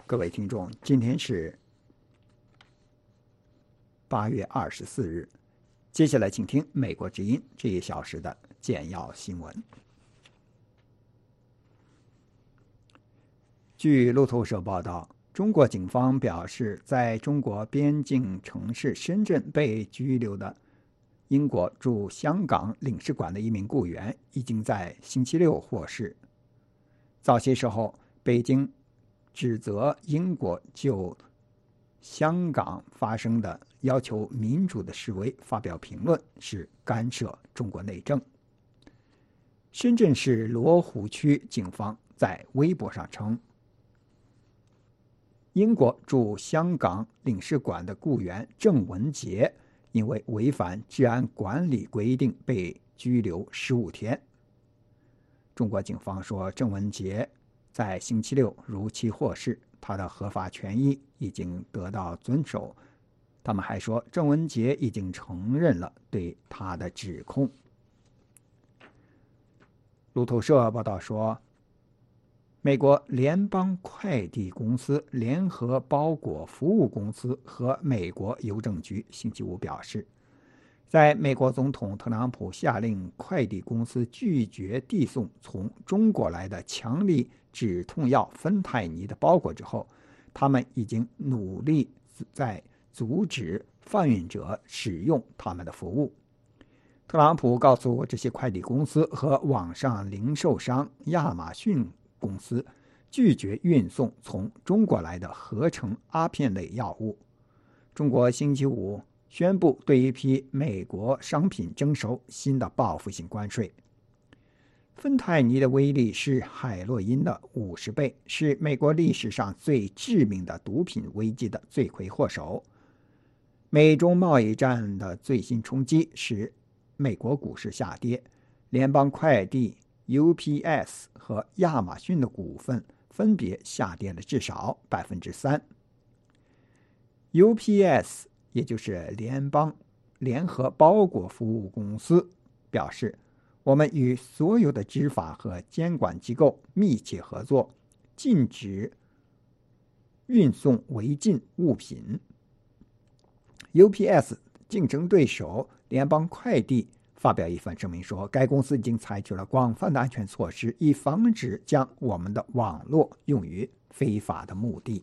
各位听众，今天是8月24日，接下来请听美国之音这1小时的简要新闻。据路透社报道，中国警方表示，在中国边境城市深圳被拘留的英国驻香港领事馆的一名雇员已经在星期六获释。早些时候，北京指责英国就香港发生的要求民主的示威发表评论是干涉中国内政。深圳市罗湖区警方在微博上称，英国驻香港领事馆的雇员郑文杰因为违反治安管理规定被拘留15天。中国警方说，郑文杰在星期六如期获释，他的合法权益已经得到遵守。他们还说，郑文杰已经承认了对他的指控。路透社报道说，美国联邦快递公司、联合包裹服务公司和美国邮政局星期五表示，在美国总统特朗普下令快递公司拒绝递送从中国来的强力止痛药芬太尼的包裹之后，他们已经努力在阻止贩运者使用他们的服务。特朗普告诉这些快递公司和网上零售商亚马逊公司拒绝运送从中国来的合成阿片类药物。中国星期五宣布对一批美国商品征收新的报复性关税。芬太尼的威力是海洛因的50倍，是美国历史上最致命的毒品危机的罪魁祸首。美中贸易战的最新冲击使美国股市下跌，联邦快递、UPS 和亚马逊的股份分别下跌了至少 3%。 UPS 也就是联合包裹服务公司表示，我们与所有的执法和监管机构密切合作，禁止运送违禁物品。UPS 竞争对手联邦快递发表一份声明说，该公司已经采取了广泛的安全措施，以防止将我们的网络用于非法的目的。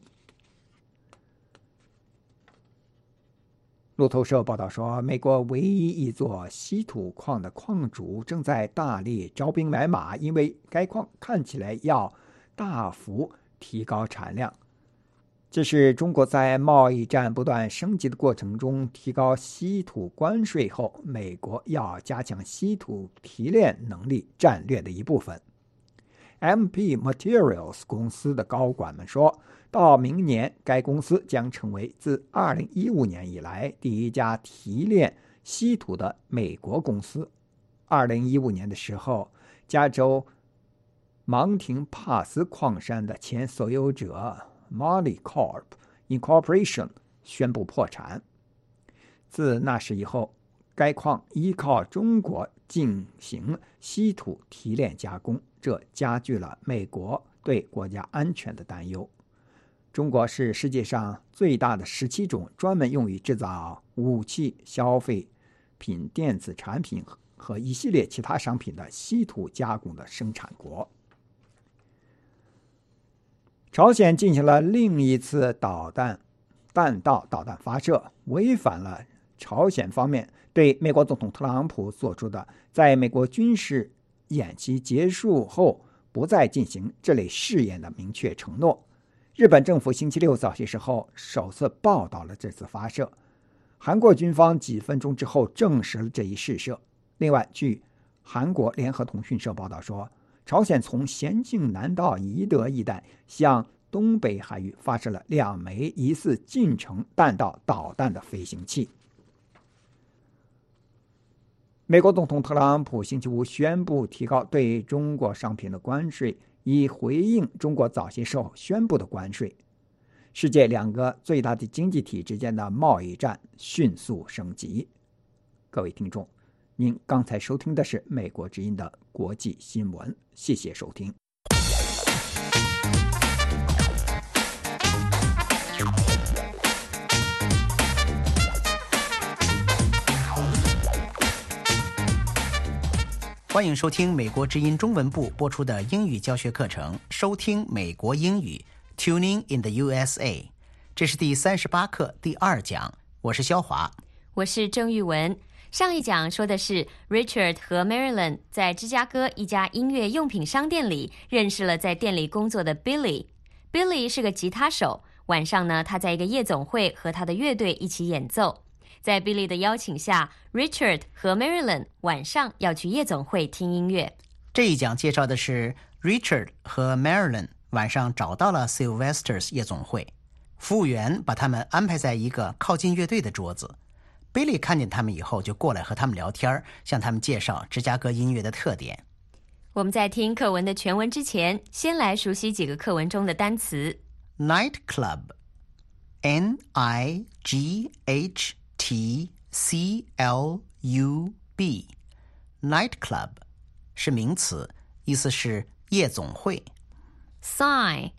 路透社报道说，美国唯一一座稀土矿的矿主正在大力招兵买马，因为该矿看起来要大幅提高产量。这是中国在贸易战不断升级的过程中提高稀土关税后，美国要加强稀土提炼能力战略的一部分。MP Materials 公司的高管们说，到明年该公司将成为自2015年以来第一家提炼稀土的美国公司。2015年的时候，加州芒廷帕斯矿山的前所有者Molycorp Incorporation 宣布破产。自那时以后，该矿依靠中国进行稀土提炼加工，这加剧了美国对国家安全的担忧。中国是世界上最大的17种专门用于制造武器、消费品、电子产品和一系列其他商品的稀土加工的生产国。朝鲜进行了另一次弹道导弹发射，违反了朝鲜方面对美国总统特朗普做出的在美国军事演习结束后不再进行这类试验的明确承诺。日本政府星期六早些时候首次报道了这次发射，韩国军方几分钟之后证实了这一试射。另外，据韩国联合通讯社报道说，朝鲜从咸镜南道宜德一带向东北海域发射了2枚疑似近程弹道导弹的飞行器。美国总统特朗普星期五宣布提高对中国商品的关税，以回应中国早些时候宣布的关税。世界2个最大的经济体之间的贸易战迅速升级。各位听众，您刚才收听的是美国之音的国际新闻，谢谢收听。 欢迎收听美国之音中文部播出的英语教学课程，收听美国英语 Tuning in the USA。 这是第38课第2讲，我是肖华， 我是郑玉文。上一讲说的是 Richard 和 Marilyn 在芝加哥一家音乐用品商店里认识了在店里工作的 Billy。Billy 是个吉他手，晚上呢，他在一个夜总会和他的乐队一起演奏。在 Billy 的邀请下， Richard 和 Marilyn 晚上要去夜总会听音乐。 这一讲介绍的是 Richard 和 Marilyn 晚上找到了 Sylvester's 夜总会，服务员把他们安排在一个靠近乐队的桌子。 Billy 看见他们以后就过来和他们聊天，向他们介绍芝加哥音乐的特点。 我们在听课文的全文之前，先来熟悉几个课文中的单词。 Nightclub N-I-G-H-T-C-L-U-B Nightclub 是名词，意思是夜总会。 Sign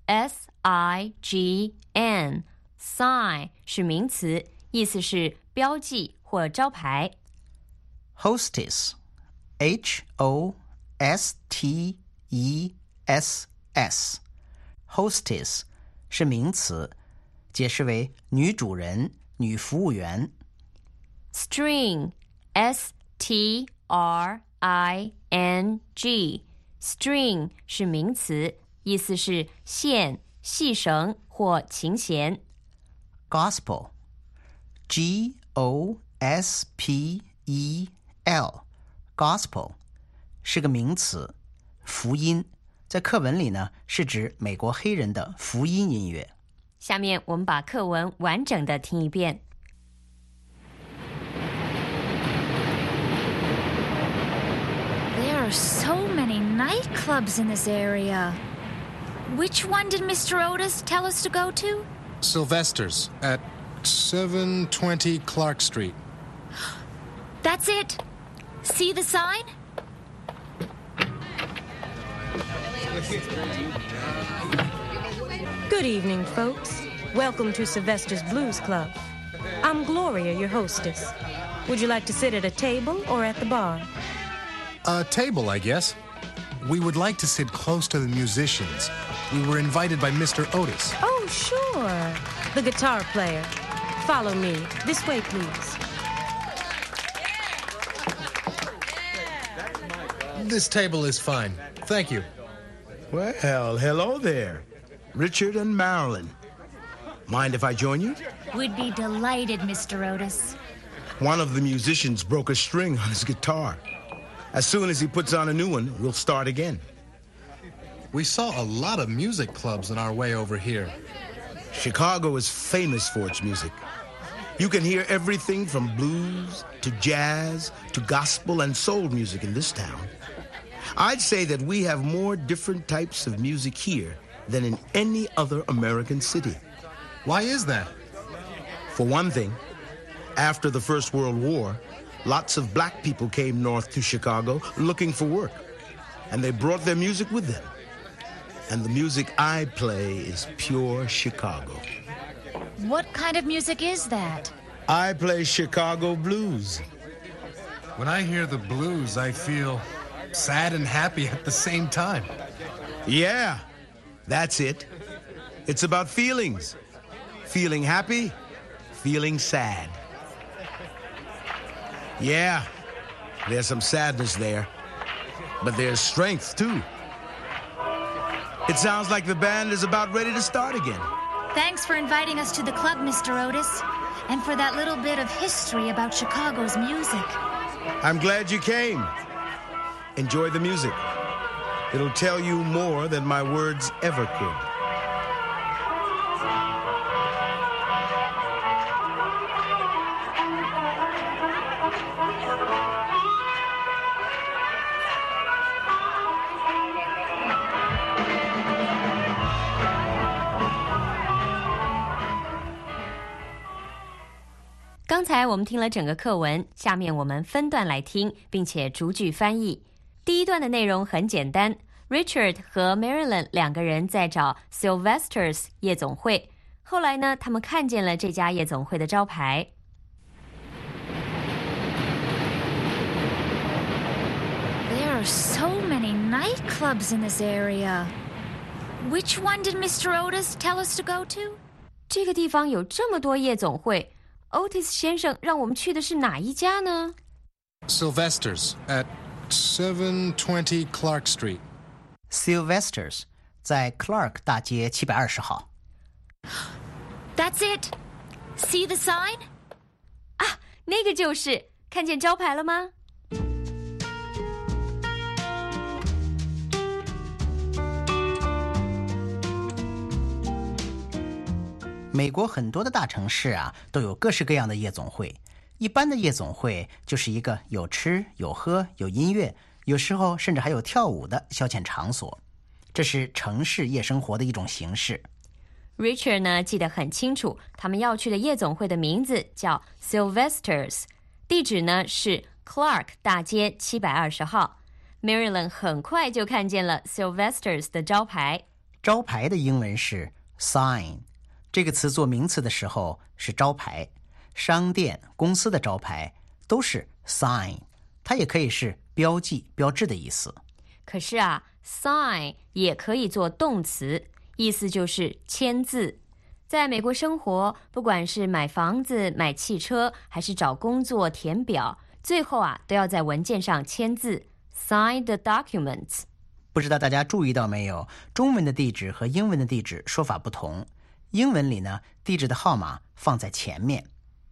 S-I-G-N Sign 是名词，意思是标记或招牌。 Hostess H-O-S-T-E-S-S Hostess 是名词，解释为女主人、女服务员。 String S-T-R-I-N-G String 是名词，意思是线、细绳或琴弦。 Gospel G-O-S-P-E-L Gospel 是个名词，福音，在课文里呢，是指美国黑人的福音音乐。 下面我们把课文完整的听一遍。 There are so many nightclubs in this area. Which one did Mr. Otis tell us to go to? Sylvester's at 720 Clark Street. That's it. See the sign? Good evening, folks. Welcome to Sylvester's Blues Club. I'm Gloria, your hostess. Would you like to sit at a table or at the bar? A table, I guess. We would like to sit close to the musicians. We were invited by Mr. Otis. Oh, sure. The guitar player. Follow me. This way, please. This table is fine. Thank you. Well, hello there. Richard and Marilyn. Mind if I join you? We'd be delighted, Mr. Otis. One of the musicians broke a string on his guitar. As soon as he puts on a new one, we'll start again. We saw a lot of music clubs on our way over here. Chicago is famous for its music. You can hear everything from blues to jazz to gospel and soul music in this town. I'd say that we have more different types of music here than in any other American city. Why is that? For one thing, after the First World War, lots of black people came north to Chicago looking for work, and they brought their music with them. And the music I play is pure Chicago. What kind of music is that? I play Chicago blues. When I hear the blues, I feel sad and happy at the same time. Yeah, that's it. It's about feelings. Feeling happy, feeling sad. Yeah, there's some sadness there, but there's strength too. It sounds like the band is about ready to start again. Thanks for inviting us to the club, Mr. Otis, and for that little bit of history about Chicago's music. I'm glad you came. Enjoy the music. It'll tell you more than my words ever could. 《刚才我们听了整个课文，下面我们分段来听，并且逐句翻译。第一段的内容很简单， Richard 和 Marilyn 两个人在找 Sylvester's 夜总会。后来呢，他们看见了这家夜总会的招牌。 are so many nightclubs in this area. Which one did Mr. Otis tell us to go to? 这个地方有这么多夜总会 ，Otis 先生让我们去的是哪一家呢？ Sylvester's at 720 Clark Street. Sylvester's 在 Clark 大街720号。 That's it. See the sign? 啊，那个就是，看见招牌了吗？ 美国很多的大城市啊，都有各式各样的夜总会。一般的夜总会就是一个有吃有喝有音乐，有时候甚至还有跳舞的消遣场所，这是城市夜生活的一种形式。 Richard 呢记得很清楚，他们要去的夜总会的名字叫 Sylvester's， 地址呢是 Clark 大街720号。Marilyn 很快就看见了 Sylvester's 的招牌。 招牌的英文是 sign， 这个词做名词的时候是招牌，商店、公司的招牌都是 sign， 它也可以是标记、标志的意思。 可是啊 sign 也可以做动词，意思就是签字。在美国生活，不管是买房子、买汽车，还是找工作、填表，最后啊都要在文件上签字 sign the documents。 不知道大家注意到没有，中文的地址和英文的地址说法不同。英文里呢，地址的号码放在前面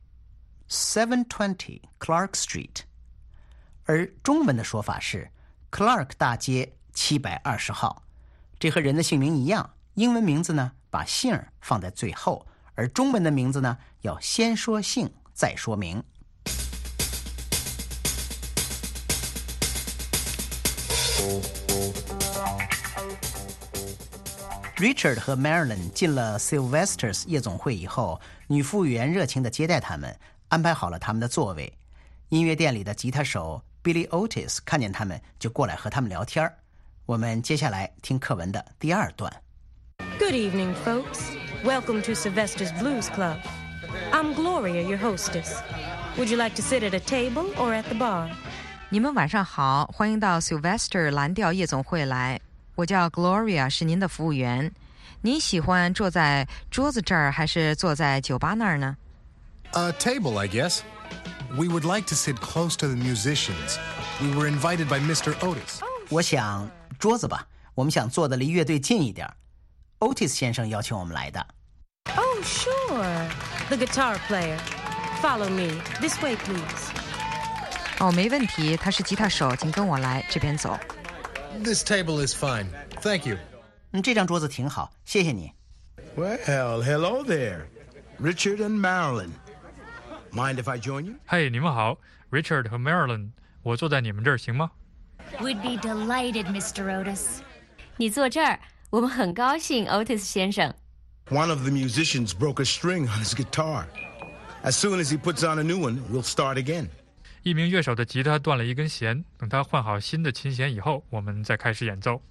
720 Clark Street， 而中文的说法是 Clark 大街720号。这和人的姓名一样，英文名字呢把姓放在最后，而中文的名字呢要先说姓再说名。Richard 和 Marilyn 进了 Sylvester's 夜总会以后，女服务员热情地接待他们，安排好了他们的座位。音乐店里的吉他手 Billy Otis 看见他们就过来和他们聊天。我们接下来听课文的第二段。 Good evening, folks. Welcome to Sylvester's Blues Club. I'm Gloria, your hostess. Would you like to sit at a table or at the bar? 你们晚上好，欢迎到 Sylvester 蓝调夜总会来。我叫 Gloria， 是您的服务员。您喜欢坐在桌子这儿，还是坐在酒吧那儿呢？ A table, I guess. We would like to sit close to the musicians. We were invited by Mr. Otis. 我想桌子吧，我们想坐得离乐队近一点。Otis 先生邀请我们来的。 Oh, sure. The guitar player. Follow me. This way, please. 哦，没问题，他是吉他手，请跟我来，这边走。 This table is fine. Thank you. 这张桌子挺好，谢谢你。 Well, hello there. Richard and Marilyn. Mind if I join you? 嘿，你们好 ，Richard 和 Marilyn， 我坐在你们这儿行吗？ We'd be delighted, Mr. Otis. 你坐这儿，我们很高兴 Otis 先生。 One of the musicians broke a string on his guitar. As soon as he puts on a new one, we'll start again. 一名乐手的吉他断了一根弦，等他换好新的琴弦以后，我们再开始演奏。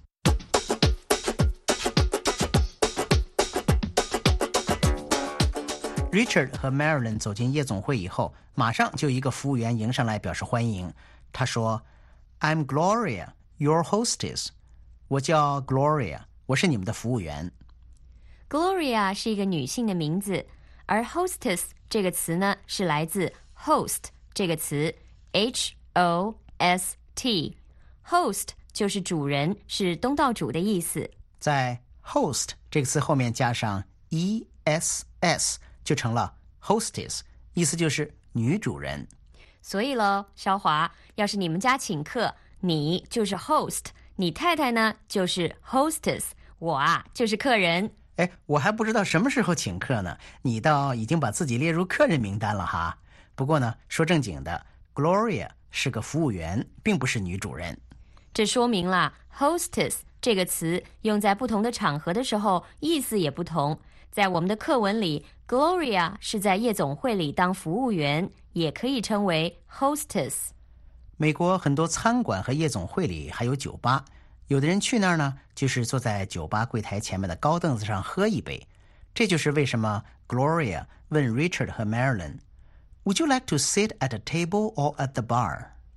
Richard 和 Marilyn 走进夜总会以后，马上就一个服务员迎上来表示欢迎。他说 I'm Gloria, your hostess. 我叫 Gloria， 我是你们的服务员。 Gloria 是一个女性的名字，而 hostess 这个词呢是来自 host 这个词 H-O-S-T。 host 就是主人，是东道主的意思。 在 host 这个词后面加上 E-S-S， 就成了 hostess， 意思就是女主人。 所以咯，肖华，要是你们家请客，你就是 host， 你太太呢就是 hostess， 我啊就是客人。 哎，我还不知道什么时候请客呢，你倒已经把自己列入客人名单了哈。不过呢，说正经的 ，Gloria 是个服务员，并不是女主人。 这说明了 hostess 这个词用在不同的场合的时候，意思也不同。在我们的课文里 ，Gloria 是在夜总会里当服务员，也可以称为 hostess。 美国很多餐馆和夜总会里还有酒吧，有的人去那儿呢，就是坐在酒吧柜台前面的高凳子上喝一杯。这就是为什么 Gloria 问 Richard 和 Marilyn，Would you like to sit at a table or at the bar？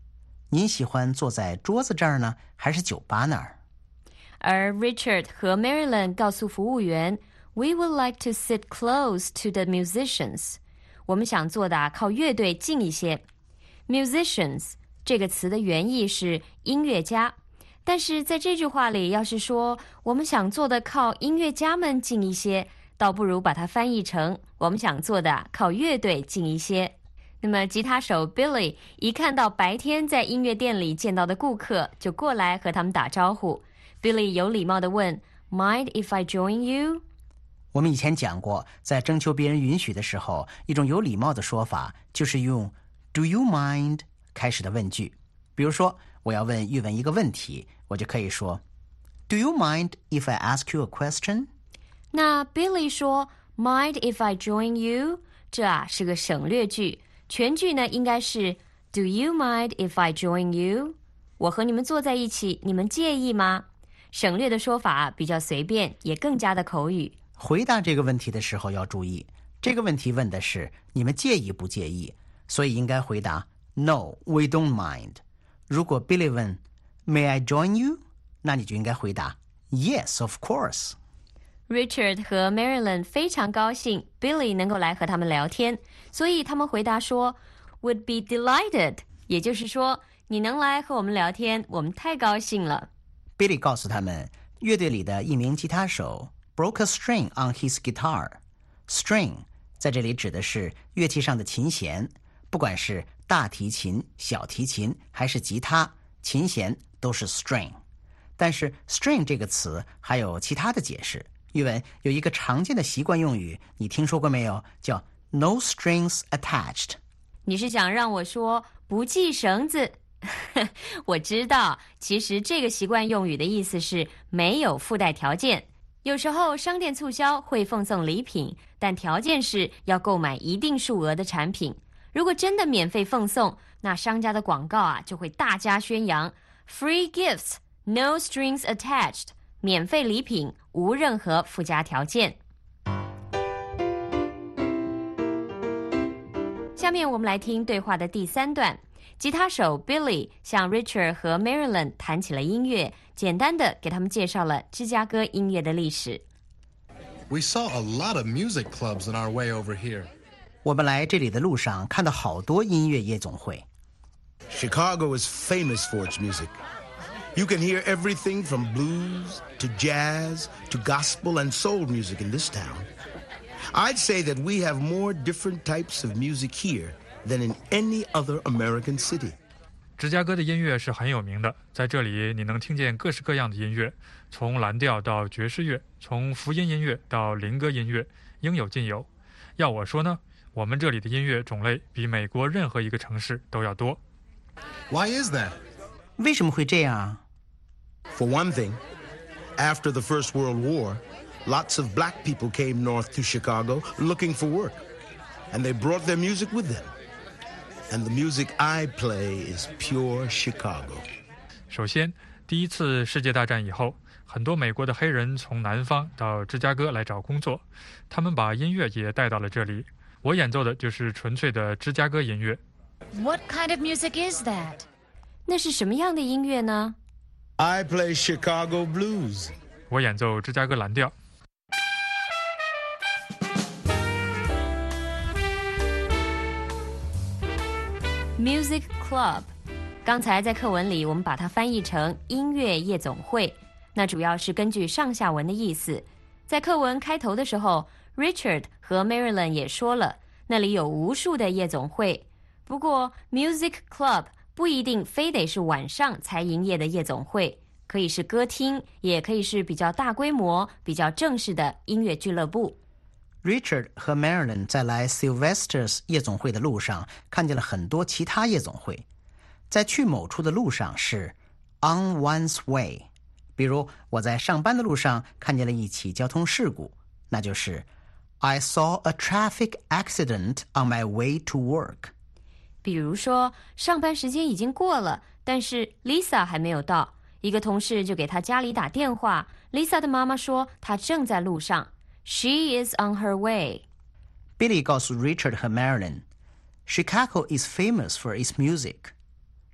您喜欢坐在桌子这儿呢，还是酒吧那儿？ 而 Richard 和 Marilyn 告诉服务员 We would like to sit close to the musicians. 我们想坐的靠乐队近一些。Musicians 这个词的原意是音乐家，但是在这句话里，要是说我们想坐的靠音乐家们近一些，倒不如把它翻译成我们想坐的靠乐队近一些。那么吉他手 Billy 一看到白天在音乐店里见到的顾客，就过来和他们打招呼。Billy 有礼貌地问 Mind if I join you? 我们以前讲过，在征求别人允许的时候，一种有礼貌的说法就是用 Do you mind 开始的问句。比如说我要问玉文一个问题，我就可以说 Do you mind if I ask you a question? 那 Billy 说 Mind if I join you? 这是个省略句，全句呢应该是 Do you mind if I join you? 我和你们坐在一起，你们介意吗？省略的说法比较随便，也更加的口语。 回答这个问题的时候要注意，这个问题问的是你们介意不介意，所以应该回答 No, we don't mind. 如果 Billy 问 May I join you? 那你就应该回答 Yes, of course. Richard 和 Marilyn 非常高兴 Billy 能够来和他们聊天，所以他们回答说 Would be delighted. 也就是说你能来和我们聊天，我们太高兴了。 Billy 告诉他们，乐队里的一名吉他手 broke a string on his guitar. String 在这里指的是乐器上的琴弦，不管是大提琴、小提琴还是吉他，琴弦都是 string。但是 string 这个词还有其他的解释。玉文有一个常见的习惯用语，你听说过没有？叫 no strings attached。 你是想让我说不系绳子？我知道，其实这个习惯用语的意思是没有附带条件。有时候商店促销会奉送礼品，但条件是要购买一定数额的产品。如果真的免费奉送，那商家的广告就会大加宣扬 Free gifts, no strings attached， 免费礼品无任何附加条件。下面我们来听对话的第3段。吉他手 Billy 向 Richard 和 Marilyn 谈起了音乐，简单的给他们介绍了芝加哥音乐的历史。 We saw a lot of music clubs on our way over here. 我们来这里的路上看到好多音乐夜总会。 Chicago is famous for its music. You can hear everything from blues to jazz to gospel and soul music in this town. I'd say that we have more different types of music here than in any other American city. 芝加哥的音乐是很有名的，在这里你能听见各式各样的音乐，从蓝调到爵士乐，从福音音乐到灵歌音乐，应有尽有。要我说呢，我们这里的音乐种类比美国任何一个城市都要多。 Why is that? 为什么会这样啊？ For one thing, after the First World War, lots of black people came north to Chicago looking for work, and they brought their music with them. And the music I play is pure Chicago. 首先，第一次世界大战以后，很多美国的黑人从南方到芝加哥来找工作，他们把音乐也带到了这里。我演奏的就是纯粹的芝加哥音乐。 What kind of music is that? 那是什么样的音乐呢？ I play Chicago blues. 我演奏芝加哥蓝调。 Music Club， 刚才在课文里我们把它翻译成音乐夜总会，那主要是根据上下文的意思。在课文开头的时候 Richard 和 Marilyn 也说了，那里有无数的夜总会。不过 Music Club 不一定非得是晚上才营业的夜总会，可以是歌厅，也可以是比较大规模比较正式的音乐俱乐部。 Richard 和 Marilyn 在来 Sylvester's 夜总会的路上看见了很多其他夜总会。在去某处的路上是 on one's way， 比如我在上班的路上看见了一起交通事故，那就是 I saw a traffic accident on my way to work。 比如说上班时间已经过了，但是 Lisa 还没有到，一个同事就给她家里打电话， Lisa 的妈妈说她正在路上，She is on her way. Billy 告诉 Richard 和 Marilyn， Chicago is famous for its music.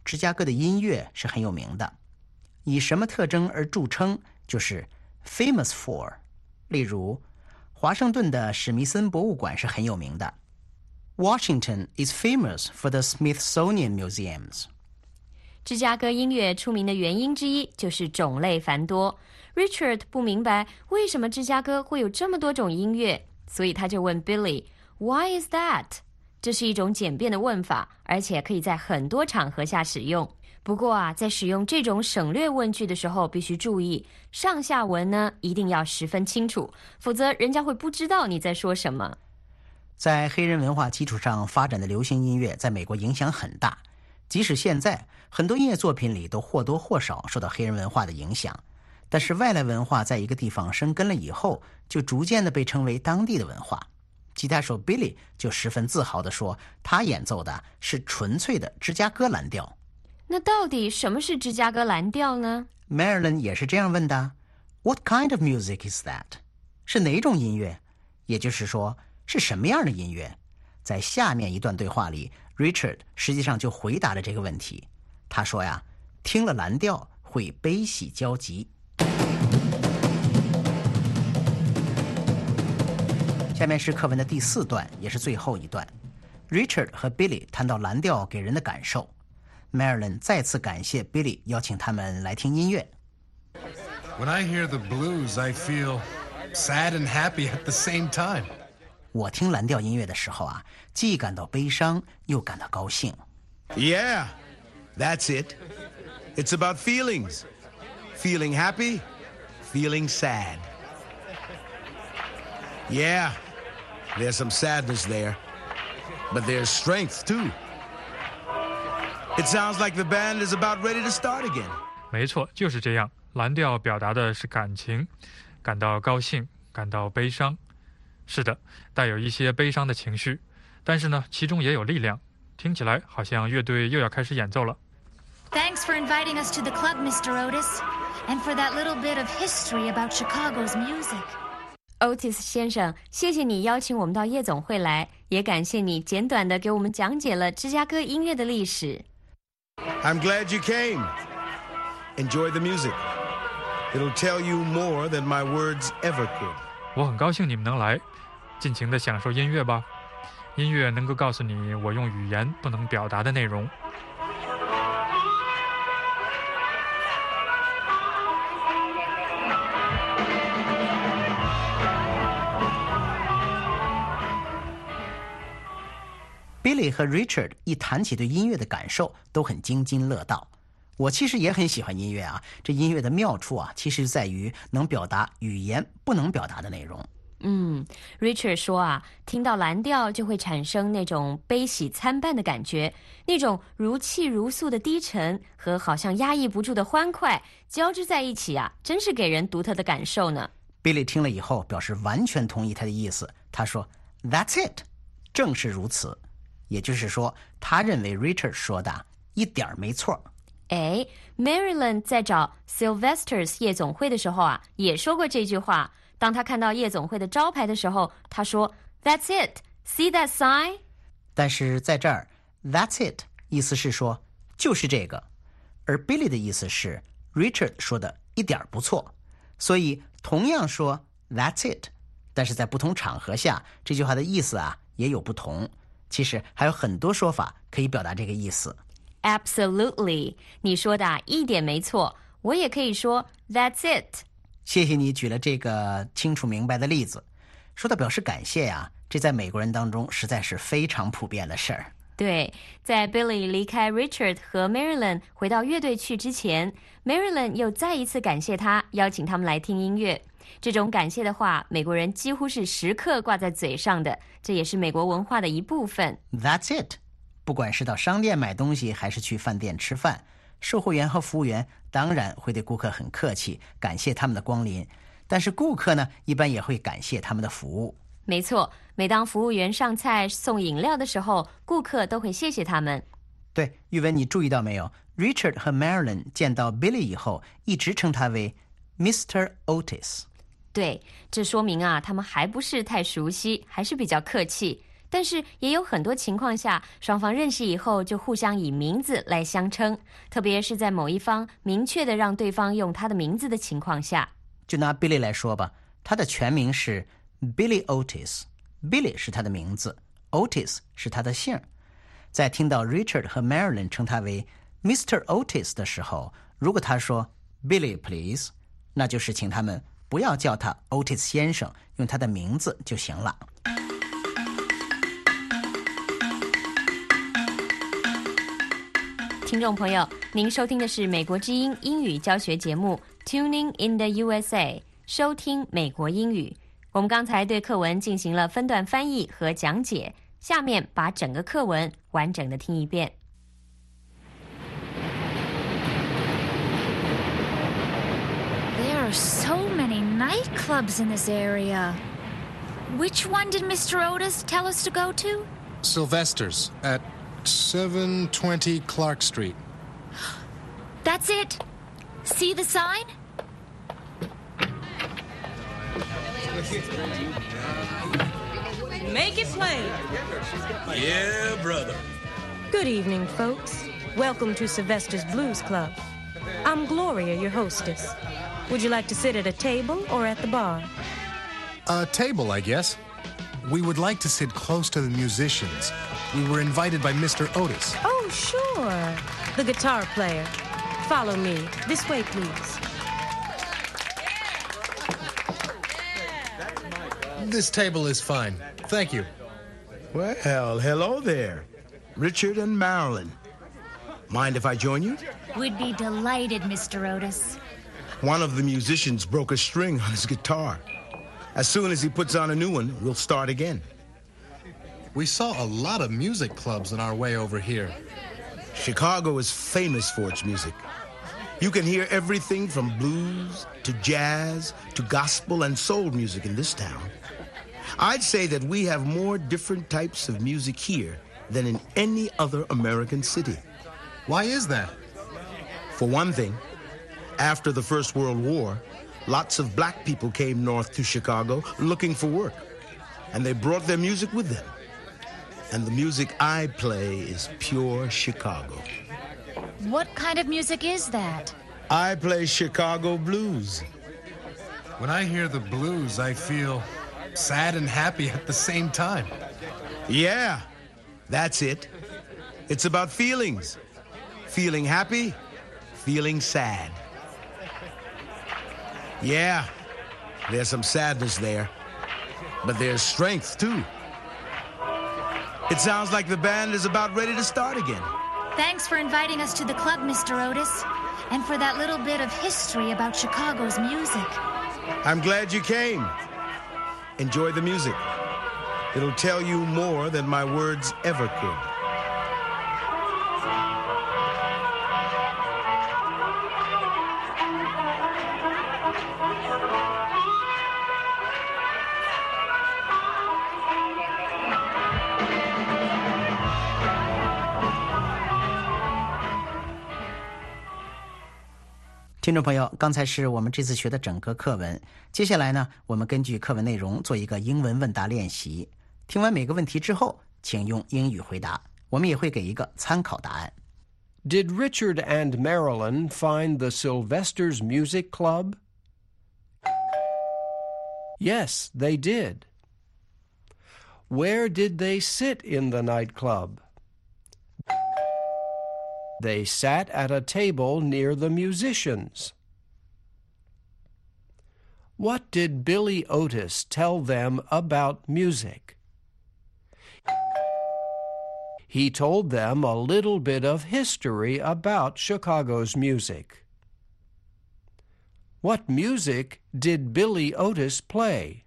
芝加哥的音乐是很有名的，以什么特征而著称，就是 famous for。 例如华盛顿的史密森博物馆是很有名的， Washington is famous for the Smithsonian Museums。 芝加哥音乐出名的原因之一就是种类繁多。 Richard 不明白为什么芝加哥会有这么多种音乐，所以他就问 Billy Why is that？ 这是一种简便的问法，而且可以在很多场合下使用。不过啊，在使用这种省略问句的时候必须注意，上下文呢一定要十分清楚，否则人家会不知道你在说什么。 在黑人文化基础上发展的流行音乐在美国影响很大，即使现在很多音乐作品里都或多或少受到黑人文化的影响，但是外来文化在一个地方生根了以后，就逐渐的被称为当地的文化。吉他手 Billy 就十分自豪地说，他演奏的是纯粹的芝加哥蓝调。 那到底什么是芝加哥蓝调呢？ Marilyn 也是这样问的， What kind of music is that？ 是哪种音乐？也就是说，是什么样的音乐？在下面一段对话里， Richard 实际上就回答了这个问题。他说呀，听了蓝调会悲喜交集。下面是课文的第4段，也是最后一段。 Richard 和 Billy 谈到蓝调给人的感受， Marilyn 再次感谢 Billy 邀请他们来听音乐。 When I hear the blues, I feel sad and happy at the same time. 我听蓝调音乐的时候啊，既感到悲伤又感到高兴。 Yeah, that's it. It's about feelings. Feeling happy, feeling sad. Yeah, there's some sadness there, but there's strength too. It sounds like the band is about ready to start again. 没错，就是这样。蓝调表达的是感情，感到高兴，感到悲伤。是的，带有一些悲伤的情绪，但是呢，其中也有力量。听起来好像乐队又要开始演奏了。 Thanks for inviting us to the club, Mr. Otis, and for that little bit of history about Chicago's music. Otis 先生，谢谢你邀请我们到夜总会来，也感谢你简短地给我们讲解了芝加哥音乐的历史。 I'm glad you came. Enjoy the music. It'll tell you more than my words ever could. 我很高兴你们能来，尽情地享受音乐吧。音乐能够告诉你我用语言不能表达的内容。 Billy 和 Richard 一谈起对音乐的感受都很津津乐道。我其实也很喜欢音乐啊，这音乐的妙处啊，其实在于能表达语言不能表达的内容。 Richard 说啊，听到蓝调就会产生那种悲喜参半的感觉，那种如泣如诉的低沉和好像压抑不住的欢快交织在一起啊，真是给人独特的感受呢。 Billy 听了以后表示完全同意他的意思，他说 That's it， 正是如此。也就是说，他认为 Richard 说的一点没错。 Marilyn 在找 Sylvester's 夜总会的时候啊，也说过这句话。当他看到夜总会的招牌的时候，他说 That's it, see that sign？ 但是在这儿 That's it 意思是说就是这个，而 Billy 的意思是 Richard 说的一点不错，所以同样说 That's it， 但是在不同场合下这句话的意思啊也有不同。其实还有很多说法可以表达这个意思。 Absolutely， 你说的一点没错，我也可以说 That's it。 谢谢你举了这个清楚明白的例子。说到表示感谢呀，这在美国人当中实在是非常普遍的事儿。 对，在 Billy 离开 Richard 和 Marilyn 回到乐队去之前， Marilyn 又再一次感谢他，邀请他们来听音乐。这种感谢的话，美国人几乎是时刻挂在嘴上的，这也是美国文化的一部分。 That's it， 不管是到商店买东西还是去饭店吃饭，售货员和服务员当然会对顾客很客气，感谢他们的光临，但是顾客呢，一般也会感谢他们的服务。 没错，每当服务员上菜送饮料的时候，顾客都会谢谢他们。 对，玉文，你注意到没有？ Richard 和 Marilyn 见到 Billy 以后，一直称他为 Mr. Otis。 对，这说明啊，他们还不是太熟悉，还是比较客气。 但是也有很多情况下，双方认识以后就互相以名字来相称，特别是在某一方明确的让对方用他的名字的情况下。 就拿 Billy 来说吧，他的全名是 Billy Otis， Billy 是他的名字， Otis 是他的姓。在听到 Richard 和 Marilyn 称他为 Mr. Otis 的时候，如果他说 Billy please， 那就是请他们不要叫他 Otis 先生，用他的名字就行了。 听众朋友，您收听的是美国之音英语教学节目 Tuning in the USA， 收听美国英语。我们刚才对课文进行了分段翻译和讲解，下面把整个课文完整的听一遍。 There are so many nightclubs in this area. Which one did Mr. Otis tell us to go to? Sylvester's at 720 Clark Street. That's it. See the sign? Make it plain. Yeah, brother. Good evening, folks. Welcome to Sylvester's Blues Club. I'm Gloria, your hostess. Would you like to sit at a table or at the bar? A table, I guess. We would like to sit close to the musicians. We were invited by Mr. Otis. Oh, sure. The guitar player. Follow me. This way, please. This table is fine. Thank you. Well, hello there. Richard and Marilyn. Mind if I join you? We'd be delighted, Mr. Otis. One of the musicians broke a string on his guitar. As soon as he puts on a new one, we'll start again. We saw a lot of music clubs on our way over here. Chicago is famous for its music. You can hear everything from blues to jazz to gospel and soul music in this town. I'd say that we have more different types of music here than in any other American city. Why is that? For one thing, after the First World War, lots of black people came north to Chicago looking for work, and they brought their music with them. And the music I play is pure Chicago. What kind of music is that? I play Chicago blues. When I hear the blues, I feel sad and happy at the same time. Yeah, that's it. It's about feelings. Feeling happy, feeling sad. Yeah, there's some sadness there, but there's strength too. It sounds like the band is about ready to start again. Thanks for inviting us to the club, Mr. Otis, and for that little bit of history about Chicago's music. I'm glad you came. Enjoy the music. It'll tell you more than my words ever could. 《听众朋友，刚才是我们这次学的整个课文。接下来呢，我们根据课文内容做一个英文问答练习。听完每个问题之后，请用英语回答。我们也会给一个参考答案。 Did Richard and Marilyn find the Sylvester's Music Club? Yes, they did. Where did they sit in the nightclub? They sat at a table near the musicians. What did Billy Otis tell them about music? He told them a little bit of history about Chicago's music. What music did Billy Otis play?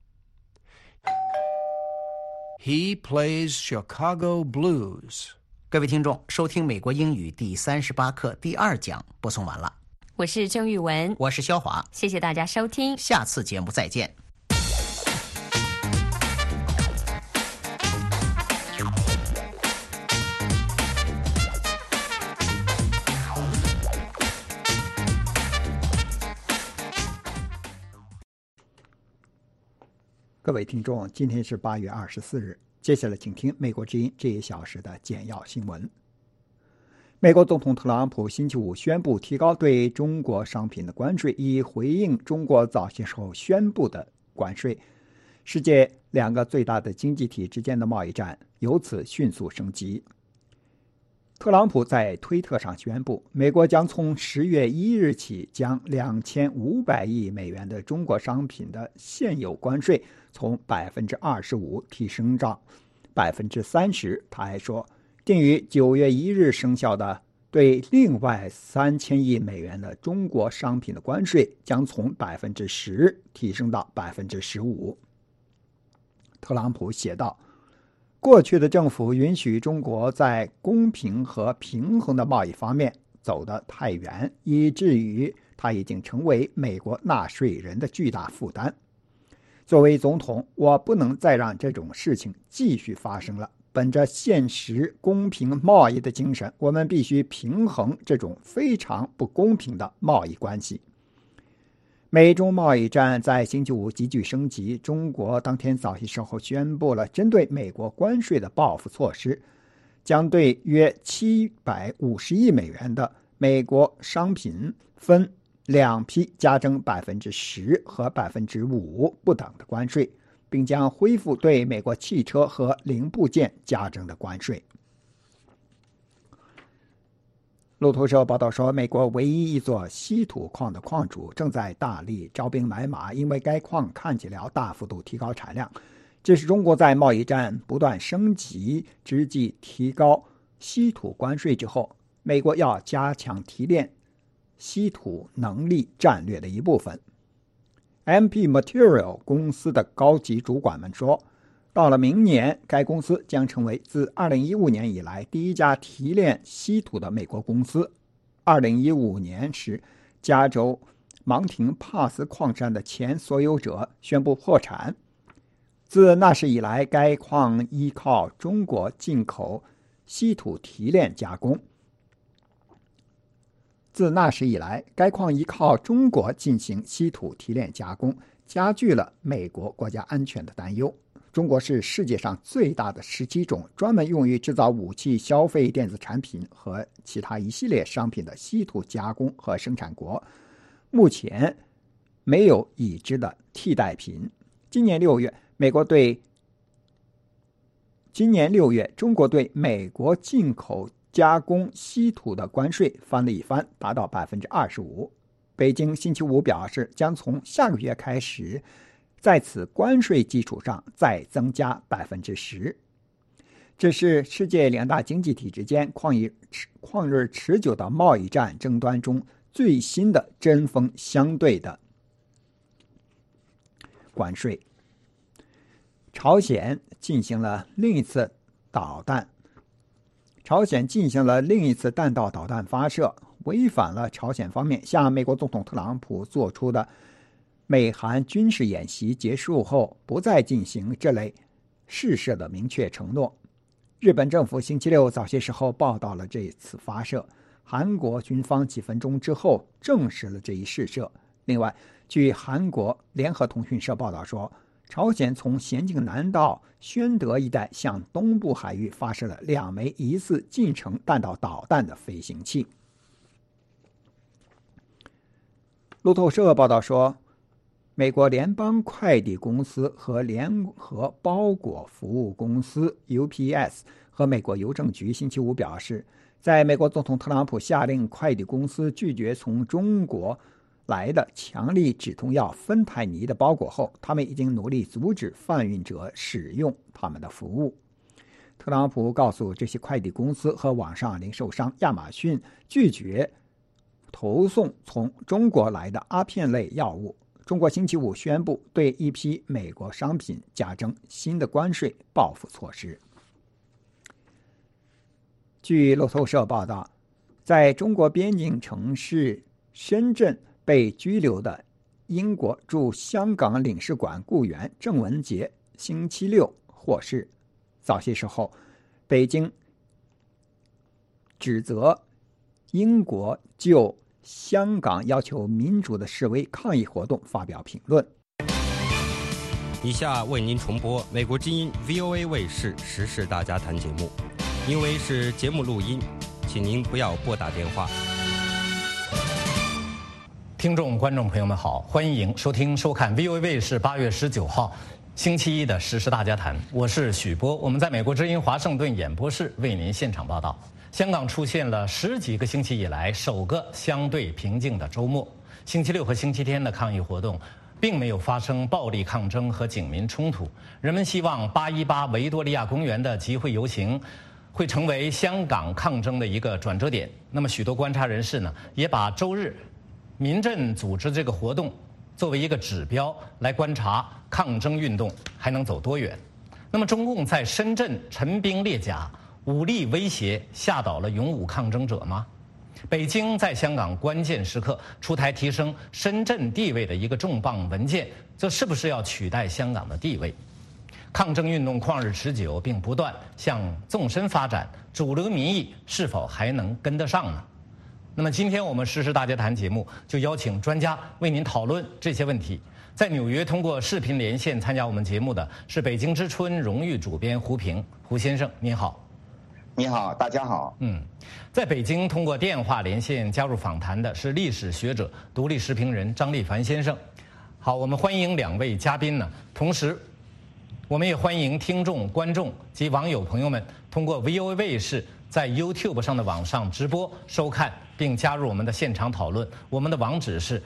He plays Chicago blues. 各位听众，收听美国英语第38课第2讲播送完了。 我是郑玉文， 我是肖华， 谢谢大家收听， 下次节目再见。 各位听众，今天是8月24日。 接下来请听美国之音这一小时的简要新闻。美国总统特朗普星期五宣布提高对中国商品的关税，以回应中国早些时候宣布的关税。世界两个最大的经济体之间的贸易战由此迅速升级。特朗普在推特上宣布，美国将从10月1日起将2500亿美元的中国商品的现有关税从 25% 提升到 30%。 他还说，定于9月1日生效的对另外3000亿美元的中国商品的关税将从 10% 提升到 15%。 特朗普写道，过去的政府允许中国在公平和平衡的贸易方面走得太远，以至于它已经成为美国纳税人的巨大负担。作为总统，我不能再让这种事情继续发生了。本着现实公平贸易的精神，我们必须平衡这种非常不公平的贸易关系。美中贸易战在星期五急剧升级，中国当天早些时候宣布了针对美国关税的报复措施，将对约750亿美元的美国商品分2批加征 10% 和 5% 不等的关税，并将恢复对美国汽车和零部件加征的关税。路透社报道说，美国唯一一座稀土矿的矿主正在大力招兵买马，因为该矿看起来要大幅度提高产量。这是中国在贸易战不断升级之际提高稀土关税之后，美国要加强提炼稀土能力战略的一部分。MP Material 公司的高级主管们说，到了明年，该公司将成为自2015年以来第一家提炼稀土的美国公司。2015年时，加州芒廷帕斯矿山的前所有者宣布破产。自那时以来，该矿依靠中国进口稀土提炼加工。进行稀土提炼加工，加剧了美国国家安全的担忧。中国是世界上最大的17种专门用于制造武器、消费电子产品和其他一系列商品的稀土加工和生产国，目前没有已知的替代品。今年6月，中国对美国进口加工稀土的关税翻了一番，达到 25%。 北京星期五表示，将从下个月开始在此关税基础上再增加 10%。 这是世界两大经济体之间旷日持久的贸易战争端中最新的针锋相对的关税。朝鲜进行了另一次弹道导弹发射，违反了朝鲜方面向美国总统特朗普做出的美韩军事演习结束后不再进行这类试射的明确承诺。日本政府星期六早些时候报道了这次发射，韩国军方几分钟之后证实了这一试射。另外，据韩国联合通讯社报道说，朝鲜从咸镜南道宣德一带向东部海域发射了2枚疑似近程弹道导弹的飞行器。路透社报道说，美国联邦快递公司和联合包裹服务公司 UPS 和美国邮政局星期五表示，在美国总统特朗普下令快递公司拒绝从中国来的强力止痛药芬太尼的包裹后，他们已经努力阻止贩运者使用他们的服务。特朗普告诉这些快递公司和网上零售商亚马逊拒绝投送从中国来的阿片类药物。中国星期五宣布对一批美国商品加征新的关税报复措施。据路透社报道，在中国边境城市深圳被拘留的英国驻香港领事馆雇员郑文杰星期六获释。早些时候，北京指责英国就香港要求民主的示威抗议活动发表评论。 以下为您重播美国之音 VOA 卫视时事大家谈节目，因为是节目录音，请您不要拨打电话。 听众、观众朋友们好，欢迎收听、收看 VOA 卫视8月19号星期一的时事大家谈，我是许波，我们在美国之音华盛顿演播室为您现场报道。香港出现了10几个星期以来首个相对平静的周末，星期六和星期天的抗议活动并没有发生暴力抗争和警民冲突。人们希望818维多利亚公园的集会游行会成为香港抗争的一个转折点。那么许多观察人士呢，也把周日民阵组织这个活动作为一个指标来观察抗争运动还能走多远。那么中共在深圳陈兵列甲，武力威胁吓倒了勇武抗争者吗？北京在香港关键时刻出台提升深圳地位的一个重磅文件，这是不是要取代香港的地位？抗争运动旷日持久并不断向纵深发展，主流民意是否还能跟得上呢？那么今天我们时事大家谈节目就邀请专家为您讨论这些问题。在纽约通过视频连线参加我们节目的是北京之春荣誉主编胡平，胡先生您好。 你好，大家好。 在北京通过电话连线加入访谈的是历史学者、独立时评人张立凡先生。好，我们欢迎2位嘉宾呢，同时我们也欢迎听众、观众及网友朋友们通过 VOA 卫视在 YouTube 上的网上直播收看并加入我们的现场讨论。我们的网址是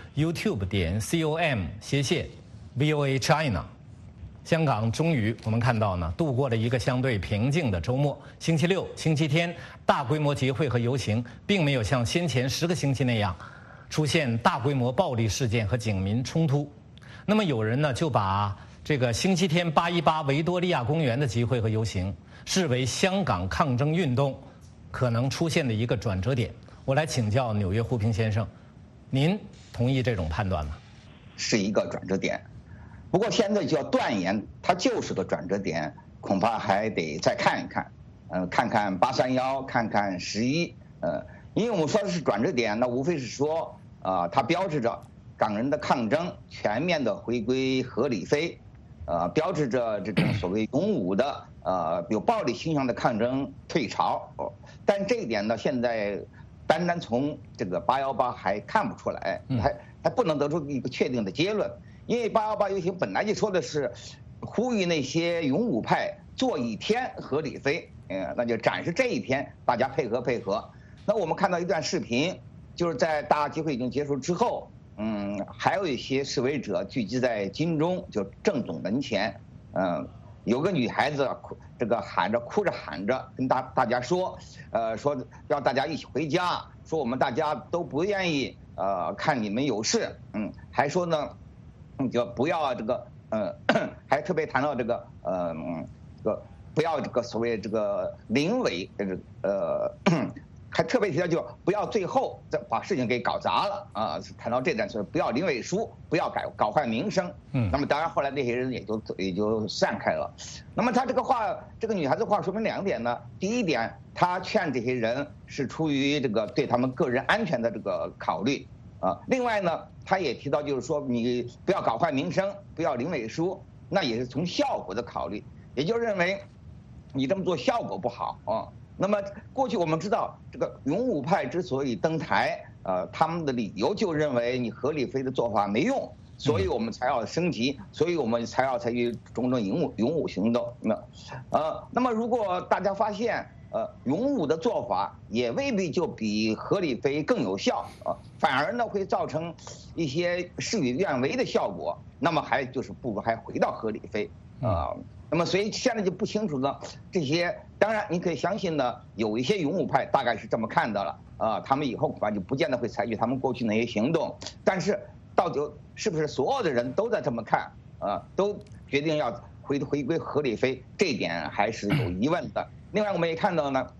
youtube.com/VOA China。香港终于我们看到呢，度过了一个相对平静的周末。星期六、星期天大规模集会和游行，并没有像先前10个星期那样出现大规模暴力事件和警民冲突。那么有人呢就把这个星期天818维多利亚公园的集会和游行视为香港抗争运动可能出现的一个转折点。我来请教纽约胡平先生，您同意这种判断吗？ 是一个转折点，不过现在就要断言它就是个转折点，恐怕还得再看一看，看看831，看看11，因为我们说的是转折点，那无非是说，它标志着港人的抗争全面的回归合理非，标志着这种所谓勇武的有暴力倾向的抗争退潮。但这一点呢，现在单从这个818还看不出来，还不能得出一个确定的结论。因为818游行本来就说的是呼吁那些勇武派做一天合理非，那就展示这一天大家配合。那我们看到一段视频，就是在大集会已经结束之后，还有一些示威者聚集在金钟就正总门前，有个女孩子哭着喊着跟大家说，说要大家一起回家，说我们大家都不愿意看你们有事，还说呢。就不要这个还特别谈到这个不要这个所谓这个临危，还特别提到就不要最后再把事情给搞砸了谈到这点是不要临危书，不要搞坏名声。那么当然后来那些人也就散开了。那么他这个话，这个女孩子话说明2点呢。第一点，她劝这些人是出于这个对他们个人安全的这个考虑。另外呢，他也提到，就是说你不要搞坏名声，不要临危书，那也是从效果的考虑，也就认为你这么做效果不好那么过去我们知道，这个勇武派之所以登台，他们的理由就认为你合理非的做法没用，所以我们才要升级，所以我们才要采取种种勇武行动。那么如果大家发现，勇武的做法也未必就比合理非更有效反而呢会造成一些事与愿违的效果，那么不如还回到合理非那么所以现在就不清楚呢，这些当然你可以相信呢，有一些勇武派大概是这么看的了他们以后恐怕就不见得会采取他们过去那些行动，但是到底是不是所有的人都在这么看都决定要回归合理非，这一点还是有疑问的。另外我们也看到呢，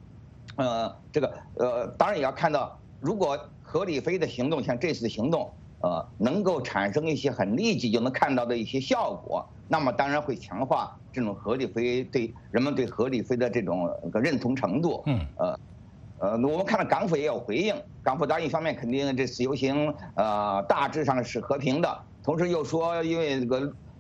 当然也要看到，如果合理非的行动像这次的行动，能够产生一些很立即就能看到的一些效果，那么当然会强化这种合理非对人们对合理非的这种认同程度。我们看到港府也有回应，港府当然一方面肯定这次游行大致上是和平的，同时又说因为这个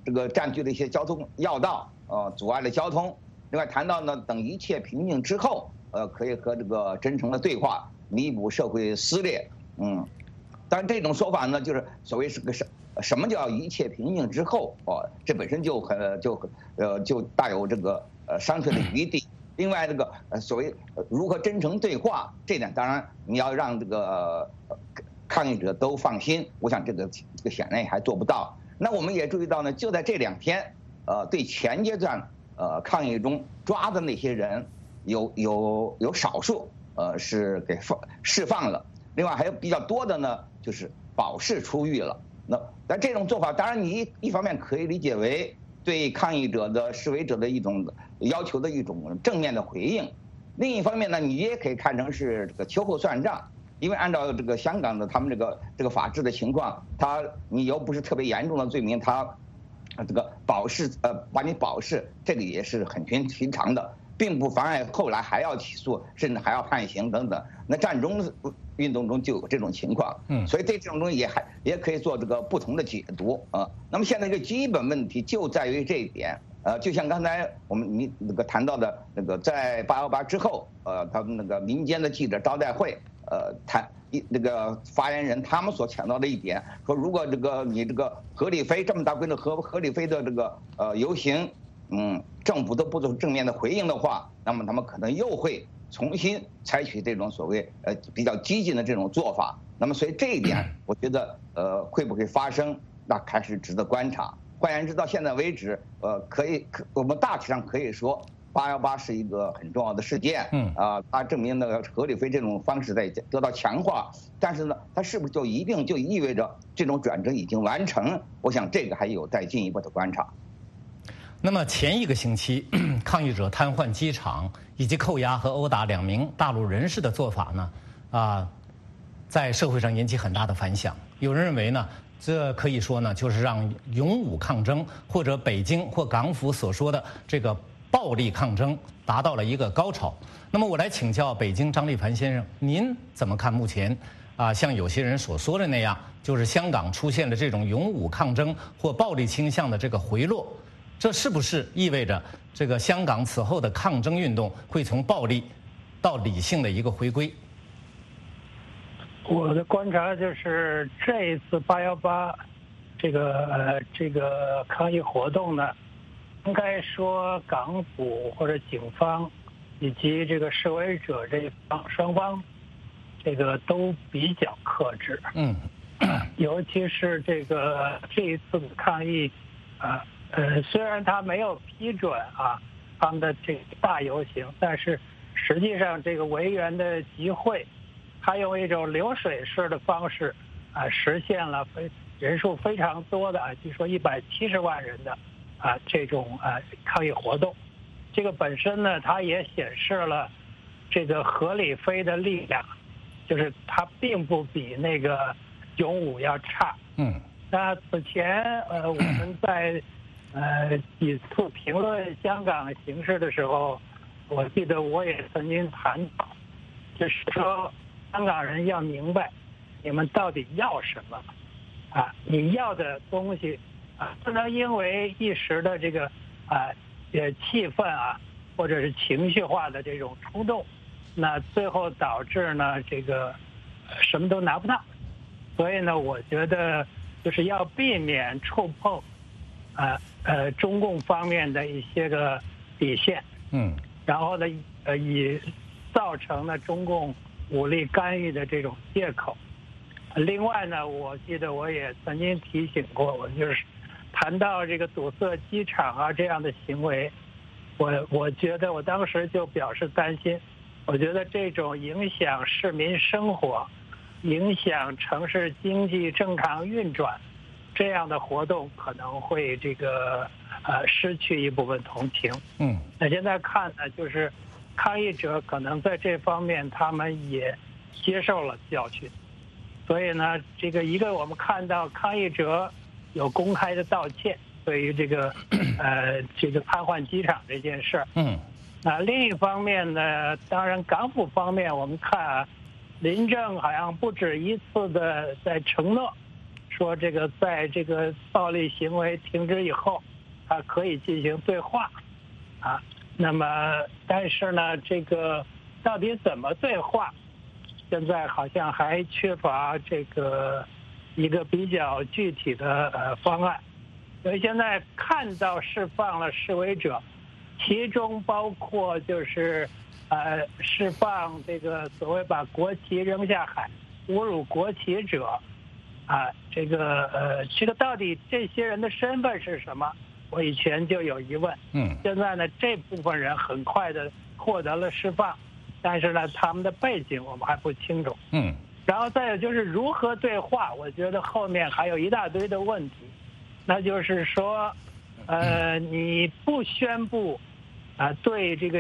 这个占据了一些交通要道，阻碍了交通。另外谈到呢，等一切平静之后，可以和这个真诚的对话，弥补社会撕裂。当然这种说法呢，就是所谓是个什么叫一切平静之后？这本身就大有这个商榷的余地。另外这个所谓如何真诚对话，这点当然你要让这个抗议者都放心，我想这个显然也还做不到。那我们也注意到呢，就在这2天，对前阶段抗议中抓的那些人，有少数是给释放了，另外还有比较多的呢，就是保释出狱了。但这种做法，当然你一方面可以理解为对抗议者的示威者的一种要求的一种正面的回应，另一方面呢，你也可以看成是这个秋后算账。因为按照这个香港的他们这个法治的情况，你又不是特别严重的罪名，这个保释把你保释，这个也是很平常的，并不妨碍后来还要起诉，甚至还要判刑等等。那战中运动中就有这种情况，所以对这种东西也可以做这个不同的解读啊。那么现在一个基本问题就在于这一点，就像刚才你那个谈到的那个在818之后，他们那个民间的记者招待会。那个发言人他们所强调的一点，说如果你这个何理非这么大规模何理非的这个游行，政府都不做正面的回应的话，那么他们可能又会重新采取这种所谓比较激进的这种做法。那么所以这一点，我觉得会不会发生，那还是值得观察。换言之，到现在为止，我们大体上可以说。818是一个很重要的事件，它证明那个何理非这种方式在得到强化，但是呢，它是不是就一定就意味着这种转折已经完成？我想这个还有待进一步的观察。 那么前一个星期，抗议者瘫痪机场以及扣押和殴打2名大陆人士的做法呢，在社会上引起很大的反响。有人认为呢，这可以说呢，就是让勇武抗争或者北京或港府所说的这个。暴力抗争达到了一个高潮。那么我来请教北京张立凡先生，您怎么看目前像有些人所说的那样，就是香港出现了这种勇武抗争或暴力倾向的这个回落，这是不是意味着这个香港此后的抗争运动会从暴力到理性的一个回归？ 我的观察就是这一次818这个抗议活动呢。应该说，港府或者警方以及这个示威者双方，这个都比较克制。尤其是这一次的抗议，虽然他没有批准他们的这个大游行，但是实际上这个维园的集会，他用一种流水式的方式实现了人数非常多的据说170万人的。这种抗议活动，这个本身呢，它也显示了这个何理非的力量，就是它并不比那个勇武要差。那此前我们在几次评论香港形势的时候，我记得我也曾经谈到，就是说香港人要明白你们到底要什么你要的东西。不能因为一时的这个气氛或者是情绪化的这种冲动，那最后导致呢这个什么都拿不到。所以呢，我觉得就是要避免触碰中共方面的一些个底线，然后呢以造成了中共武力干预的这种借口。另外呢，我记得我也曾经提醒过，我就是谈到这个堵塞机场这样的行为，我觉得我当时就表示担心。我觉得这种影响市民生活、影响城市经济正常运转这样的活动，可能会这个失去一部分同情。那现在看呢，就是抗议者可能在这方面他们也接受了教训，所以呢，这个我们看到抗议者有公开的道歉，对于这个瘫痪机场这件事儿。另一方面呢，当然港府方面我们看林郑好像不止一次的在承诺说这个在这个暴力行为停止以后，可以进行对话，那么但是呢，这个到底怎么对话，现在好像还缺乏这个一个比较具体的方案。所以现在看到释放了示威者，其中包括就是释放这个所谓把国旗扔下海、侮辱国旗者，这个到底这些人的身份是什么？我以前就有疑问。现在呢，这部分人很快的获得了释放，但是呢，他们的背景我们还不清楚。然后再有就是如何对话，我觉得后面还有一大堆的问题，那就是说，你不宣布对这个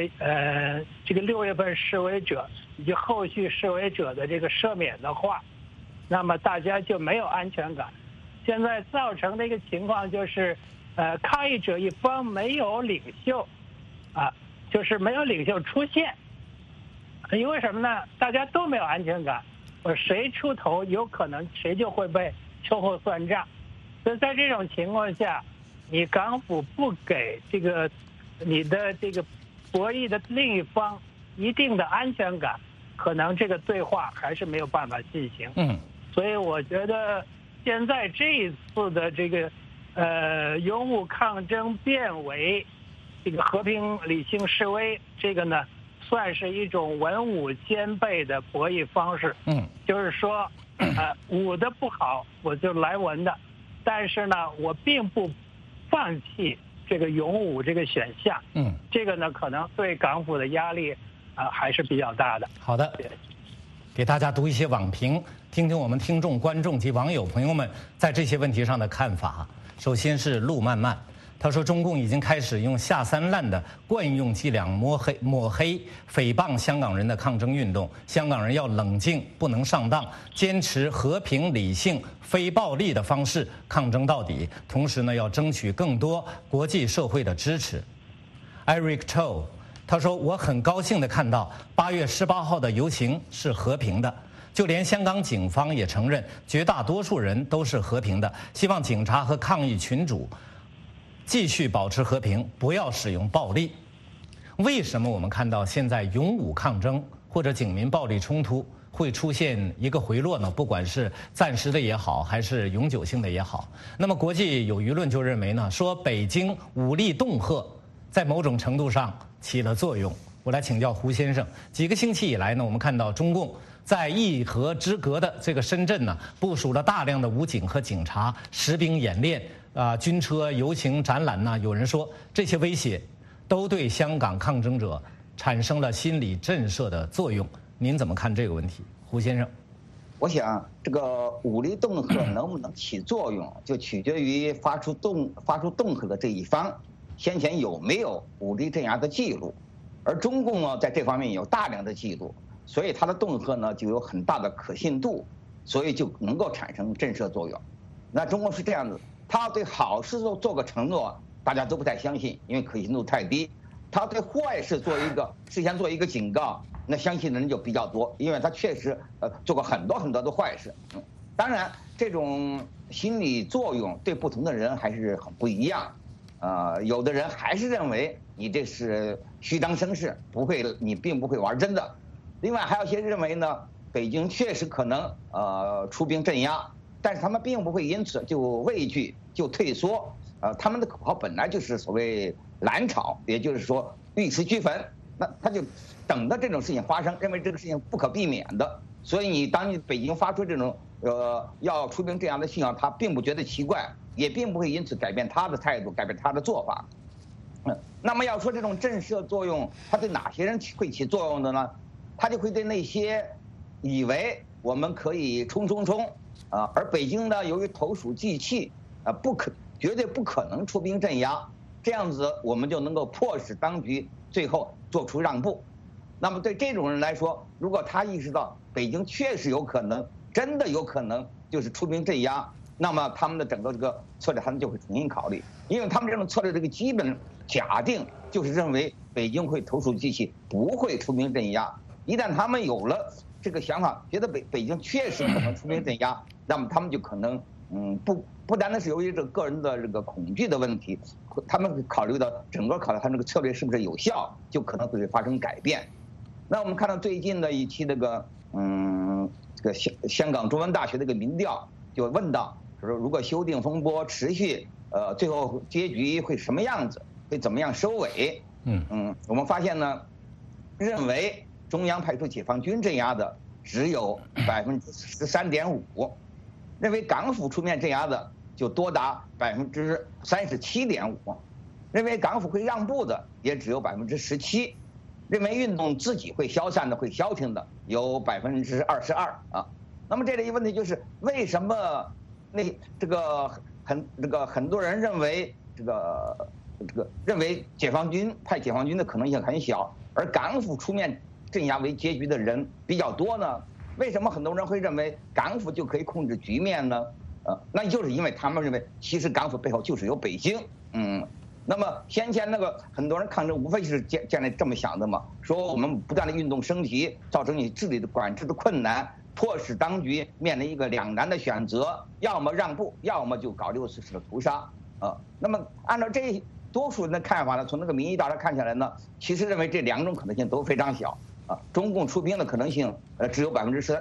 6月份示威者以及后续示威者的这个赦免的话，那么大家就没有安全感。现在造成的一个情况就是，抗议者一方没有领袖，就是没有领袖出现，因为什么呢？大家都没有安全感，谁出头有可能谁就会被秋后算账。所以在这种情况下，你港府不给这个你的这个博弈的另一方一定的安全感，可能这个对话还是没有办法进行。所以我觉得现在这一次的这个勇武抗争变为这个和平理性示威，这个呢算是一种文武兼备的博弈方式。就是说武的不好我就来文的，但是呢我并不放弃这个勇武这个选项。这个呢可能对港府的压力还是比较大的。 好的，给大家读一些网评，听听我们听众、观众及网友朋友们在这些问题上的看法。首先是陆漫漫，他说中共已经开始用下三滥的惯用伎俩抹黑、诽谤香港人的抗争运动，香港人要冷静，不能上当，坚持和平、理性、非暴力的方式抗争到底，同时呢要争取更多国际社会的支持。Eric Cho， 他说我很高兴地看到8月18号的游行是和平的，就连香港警方也承认绝大多数人都是和平的，希望警察和抗议群主继续保持和平，不要使用暴力。为什么我们看到现在勇武抗争或者警民暴力冲突会出现一个回落呢？不管是暂时的也好，还是永久性的也好，那么国际有舆论就认为呢，说北京武力恫吓在某种程度上起了作用。我来请教胡先生，几个星期以来呢，我们看到中共在一河之隔的这个深圳呢，部署了大量的武警和警察，实兵演练军车、游行、展览呢，有人说这些威胁都对香港抗争者产生了心理震慑的作用。您怎么看这个问题，胡先生？ 我想这个武力恫吓能不能起作用，就取决于发出恫吓的这一方先前有没有武力镇压的记录，而中共呢在这方面有大量的记录，所以它的恫吓呢就有很大的可信度，所以就能够产生震慑作用。那中共是这样子，他对好事做个承诺，大家都不太相信，因为可信度太低；他对坏事事先做一个警告，那相信的人就比较多，因为他确实做过很多的坏事。当然，这种心理作用对不同的人还是很不一样。有的人还是认为你这是虚张声势，你并不会玩真的。另外还有些认为呢，北京确实可能出兵镇压，但是他们并不会因此就畏惧就退缩。他们的口号本来就是所谓蓝潮，也就是说玉石俱焚。那他就等着这种事情发生，认为这个事情不可避免的。所以当你北京发出这种要出兵这样的信号，他并不觉得奇怪，也并不会因此改变他的态度，改变他的做法。那么要说这种震慑作用，它对哪些人会起作用的呢？它就会对那些以为我们可以冲，而北京呢由于投鼠忌器，绝对不可能出兵镇压，这样子我们就能够迫使当局最后做出让步。那么对这种人来说，如果他意识到北京确实有可能，真的有可能就是出兵镇压，那么他们的整个这个策略他们就会重新考虑，因为他们这种策略这个基本假定就是认为北京会投鼠忌器，不会出兵镇压。一旦他们有了这个想法，觉得北京确实可能出兵镇压，那么他们就可能不单单是由于这个个人的这个恐惧的问题，他们考虑到整个他这个策略是不是有效，就可能会发生改变。那我们看到最近的一期这个香港中文大学的一个民调，就问到说如果修订风波持续，最后结局会什么样子，会怎么样收尾？我们发现呢，认为中央派出解放军镇压的只有13.5%，认为港府出面镇压的就多达37.5%，认为港府会让步的也只有17%，认为运动自己会消散的、会消停的有22%啊。那么这里一个问题就是，为什么很多人认为认为派解放军的可能性很小，而港府出面镇压为结局的人比较多呢？为什么很多人会认为港府就可以控制局面呢？那就是因为他们认为，其实港府背后就是有北京。那么先前很多人抗争，无非是建立这么想的嘛，说我们不断的运动升级，造成你治理的管制的困难，迫使当局面临一个两难的选择，要么让步，要么就搞644的屠杀。那么按照这多数人的看法呢，从那个民意调查看起来呢，其实认为这两种可能性都非常小。中共出兵的可能性只有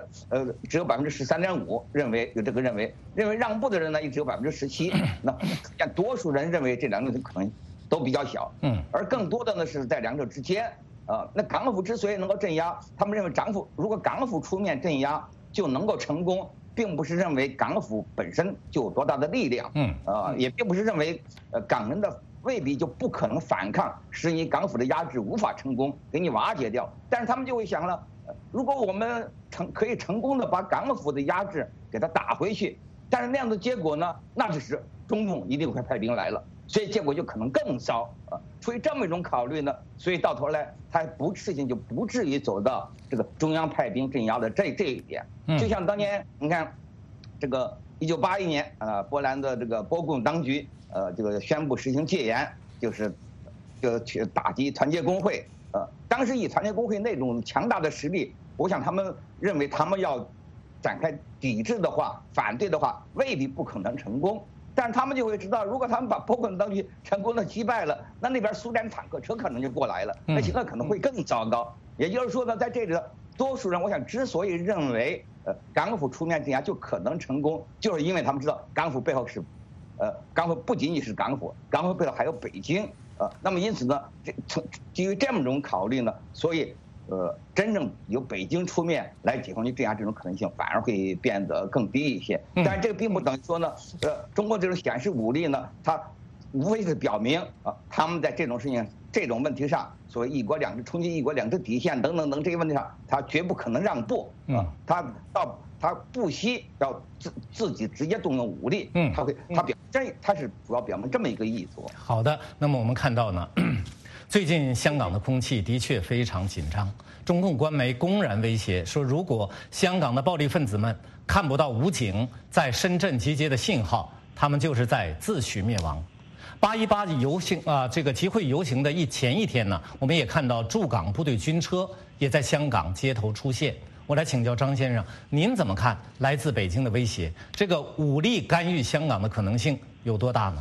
13.5%，认为有这个认为让步的人呢也只有17%。那多数人认为这两种可能都比较小。而更多的呢是在两者之间。那港府之所以能够镇压，他们认为如果港府出面镇压就能够成功，并不是认为港府本身就有多大的力量。也并不是认为港人的未必就不可能反抗，使你港府的压制无法成功，给你瓦解掉。但是他们就会想了，如果我们可以成功的把港府的压制给它打回去，但是那样的结果呢，那就是中共一定会派兵来了，所以结果就可能更糟。出于这么一种考虑呢，所以到头来事情就不至于走到这个中央派兵镇压的这一点。就像当年你看，这个1981年波兰的这个波共当局这个宣布实行戒严，就去打击团结工会。当时以团结工会那种强大的实力，我想他们认为他们要展开抵制的话、反对的话，未必不可能成功。但是他们就会知道，如果他们把波共当局成功的击败了，那边苏联坦克车可能就过来了，那情况可能会更糟糕。也就是说呢，在这里多数人，我想之所以认为港府出面镇压就可能成功，就是因为他们知道港府背后是。港府不仅仅是港府背后还有北京。那么因此呢，基于这么一种考虑呢，所以真正由北京出面来解放军镇压这种可能性反而会变得更低一些。但是这个并不等于说呢，中国这种显示武力呢，它无非是表明他们在这种事情、这种问题上，所谓一国两制冲击一国两制底线等等等这些问题上，他绝不可能让步。他不惜要自己直接动用武力。他是主要表明这么一个意图。 好的，那么我们看到呢，最近香港的空气的确非常紧张。中共官媒公然威胁说，如果香港的暴力分子们看不到武警在深圳集结的信号，他们就是在自取灭亡。8·18游行这个集会游行的前一天呢，我们也看到驻港部队军车也在香港街头出现。我来请教张先生，您怎么看来自北京的威胁？这个武力干预香港的可能性有多大呢？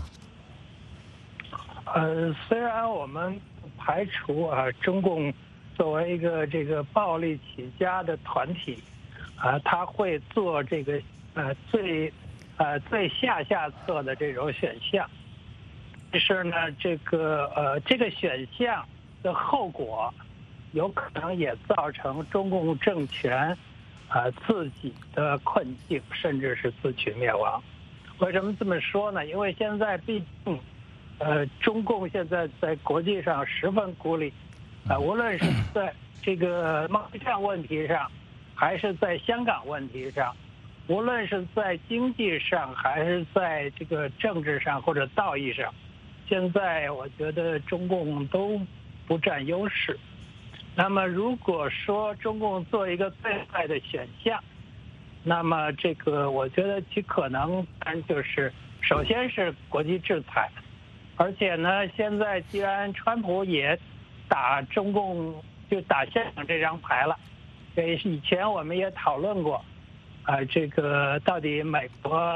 虽然我们排除中共作为一个这个暴力起家的团体，他会做这个最下策的这种选项，但是呢，这个选项的后果。有可能也造成中共政权自己的困境，甚至是自取灭亡。为什么这么说呢？因为现在毕竟中共现在在国际上十分孤立，无论是在这个贸易战问题上，还是在香港问题上，无论是在经济上，还是在这个政治上或者道义上，现在我觉得中共都不占优势。那么如果说中共做一个最坏的选项，那么这个我觉得其可能就是首先是国际制裁，而且呢，现在既然川普也打中共就打香港这张牌了，以前我们也讨论过，这个到底美国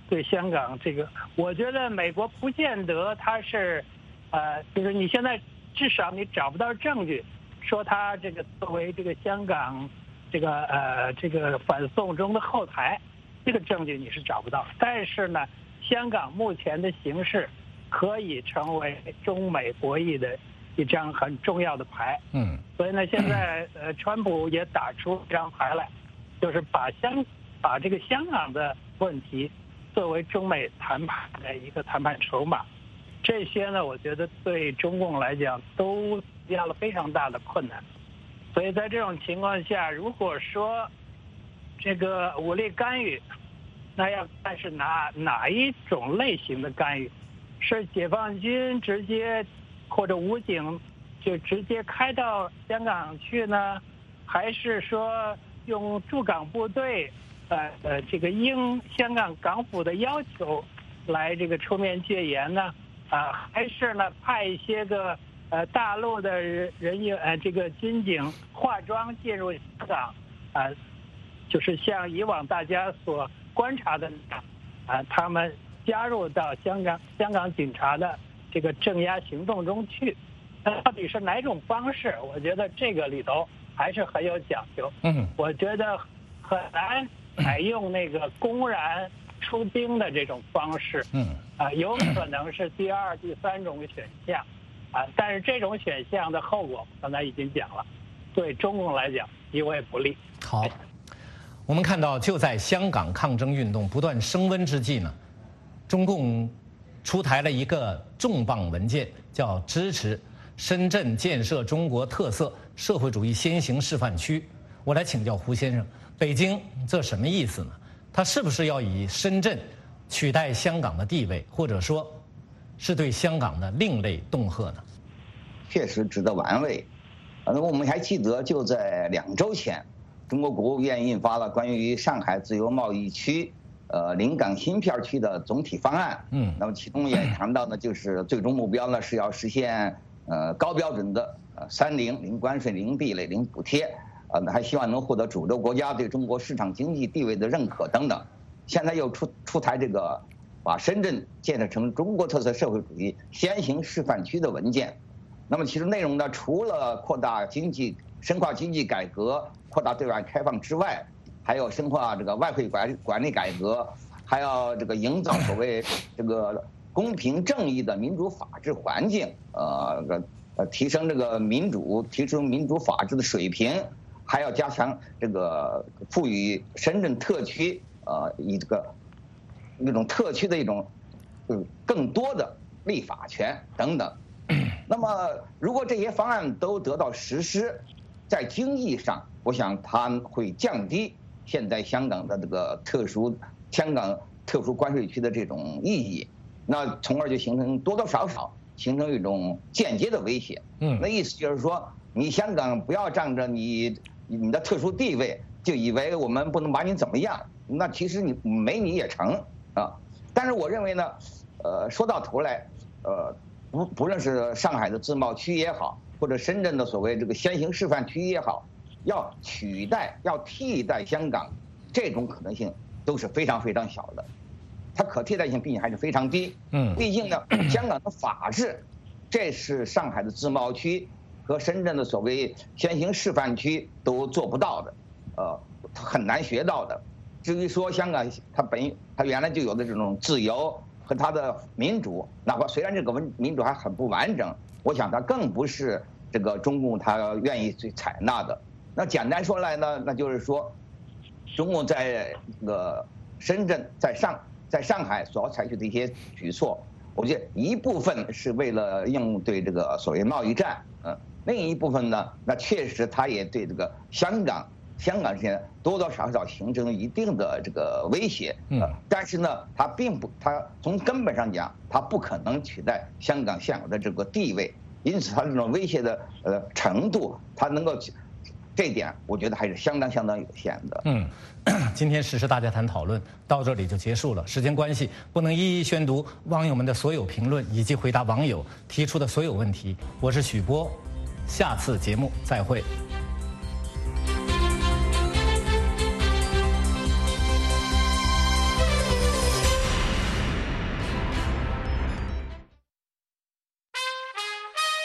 对香港这个，我觉得美国不见得它是，就是你现在至少你找不到证据说它这个作为这个香港这个反送中的后台，这个证据你是找不到。但是呢，香港目前的形势可以成为中美博弈的一张很重要的牌。所以呢，现在川普也打出一张牌来，就是把这个香港的问题作为中美谈判的一个谈判筹码。这些呢，我觉得对中共来讲都遇到了非常大的困难。所以在这种情况下，如果说这个武力干预，那要看是哪一种类型的干预，是解放军直接或者武警就直接开到香港去呢，还是说用驻港部队这个应香港港府的要求来这个出面戒严呢？还是呢派一些个大陆的人员这个军警化妆进入香港就是像以往大家所观察的他们加入到香港警察的这个镇压行动中去。那到底是哪种方式？我觉得这个里头还是很有讲究。我觉得很难采用那个公然出兵的这种方式。有可能是第二、第三种选项。但是这种选项的后果刚才已经讲了，对中共来讲极为不利。 好，我们看到就在香港抗争运动不断升温之际呢，中共出台了一个重磅文件，叫支持深圳建设中国特色社会主义先行示范区。我来请教胡先生，北京这什么意思呢？它是不是要以深圳取代香港的地位，或者说是对香港的另类恫吓呢？ 确实值得玩味。我们还记得，就在2周前，中国国务院印发了关于上海自由贸易区临港新片区的总体方案。那么其中也谈到呢，就是最终目标呢是要实现高标准的3零：零关税、零壁垒、零补贴。还希望能获得主流国家对中国市场经济地位的认可等等。现在又出台这个把深圳建设成中国特色社会主义先行示范区的文件。那么其实内容呢，除了扩大经济、深化经济改革、扩大对外开放之外，还有深化这个外汇管理改革，还要这个营造所谓这个公平正义的民主法治环境，提升这个提升民主法治的水平，还要加强这个赋予深圳特区以这个那种特区的一种更多的立法权等等。那么如果这些方案都得到实施，在经济上，我想它会降低现在香港的这个香港特殊关税区的这种意义，那从而就形成多多少少形成一种间接的威胁。那意思就是说，你香港不要仗着你的特殊地位，就以为我们不能把你怎么样，那其实你没你也成啊。但是我认为呢，说到头来，不论是上海的自贸区也好，或者深圳的所谓这个先行示范区也好，要替代香港，这种可能性都是非常非常小的，它可替代性毕竟还是非常低。毕竟呢，香港的法治，这是上海的自贸区和深圳的所谓先行示范区都做不到的，很难学到的。至于说香港它原来就有的这种自由和它的民主，哪怕虽然这个民主还很不完整，我想它更不是这个中共它愿意去采纳的。那简单说来呢，那就是说，中共在深圳在上海所采取的一些举措，我觉得一部分是为了应对这个所谓贸易战，另一部分呢，那确实它也对这个香港现在多多少少形成一定的这个威胁。但是呢，它从根本上讲，它不可能取代香港现有的这个地位，因此它这种威胁的程度，它能够。这一点我觉得还是相当有限的。 今天时事大家谈讨论到这里就结束了，时间关系不能一一宣读网友们的所有评论以及回答网友提出的所有问题。我是许波，下次节目再会。